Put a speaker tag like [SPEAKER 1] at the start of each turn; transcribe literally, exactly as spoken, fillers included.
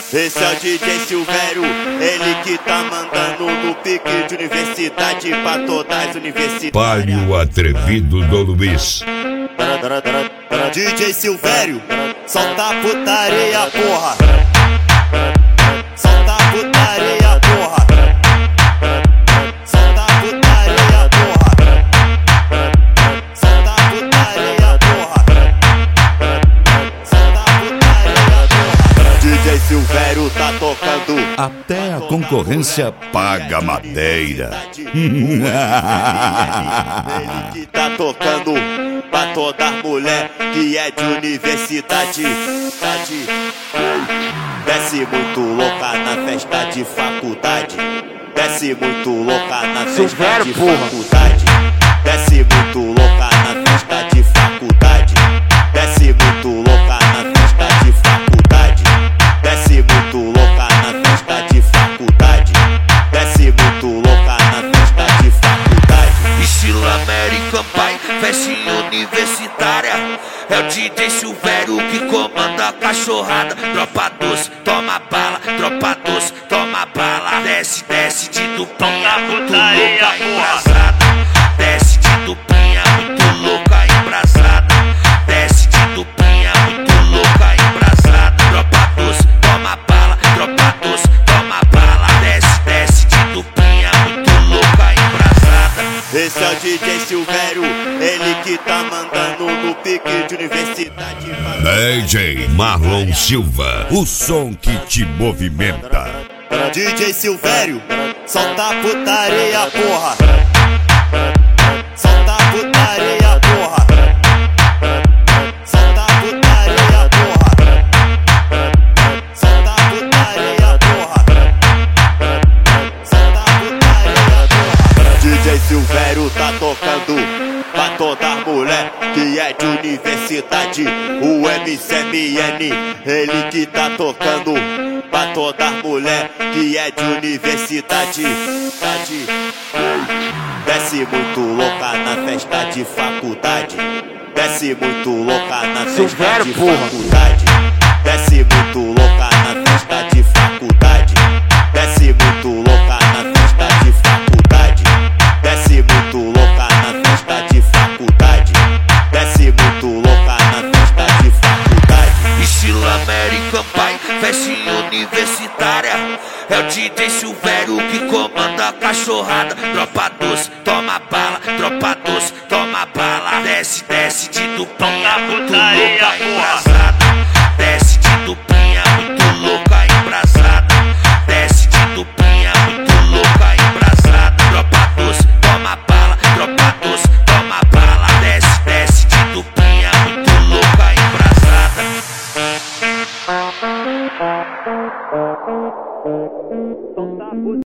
[SPEAKER 1] Esse é o D J Silvério, ele que tá mandando no pique de universidade pra todas as universidades.
[SPEAKER 2] Palio atrevido do Luiz.
[SPEAKER 1] D J Silvério, solta a putaria, porra. Solta a putaria, porra. Solta a putaria, porra. Solta a putaria, porra. Solta a putaria, porra. D J Silvério tá tocando.
[SPEAKER 2] Até a concorrência paga madeira.
[SPEAKER 1] Ele que tá tocando pra toda mulher que é de universidade. Desce muito louca na festa de faculdade. Desce muito louca na festa de faculdade. Desce muito louca na festa de faculdade. Desce muito louca na festa de faculdade. Desce muito louca na festa de faculdade. Desce muito louca na festa de faculdade.
[SPEAKER 3] Estilo American Pie, festinha universitária. É o D J Silvério que comanda a cachorrada. Tropa doce, toma bala, tropa doce, toma bala. Desce, desce de duplinha, muito louca, embrasada. Desce de duplinha, muito louca, embrasada. Desce de duplinha, muito louca, embrasada. Tropa doce, toma bala, tropa doce, toma bala. Desce, desce de duplinha, muito louca, embrasada.
[SPEAKER 1] Esse é o D J Silvério, ele que tá mandando no pique de universidade.
[SPEAKER 2] D J Marlon Silva, o som que te movimenta.
[SPEAKER 1] D J Silvério, solta a putaria, porra. Solta a putaria, porra. Solta a putaria, porra. Solta a putaria, porra. Solta a putaria, porra. D J Silvério tá tocando pra toda mulher que é de universidade. O M C M N, ele que tá tocando pra toda mulher que é de universidade. Desce muito louca na festa de faculdade. Desce muito louca na festa de faculdade. Desce muito louca na festa de faculdade. Desce muito louca na festa de faculdade. Desce muito louca na festa de faculdade. Desce muito louca na festa de faculdade.
[SPEAKER 3] Estilo American Pie, festinha universitária. É o D J Silvério que comanda a cachorrada. Tropa doce, toma bala, tropa doce, toma bala. Desce, desce de duplinha, muito louca, embrasada. Desce de duplinha, muito louca, embrasada. Desce de duplinha, muito louca, embrasada. Tropa doce, toma bala, tropa doce, toma bala. Desce, desce de duplinha, muito louca, embrasada.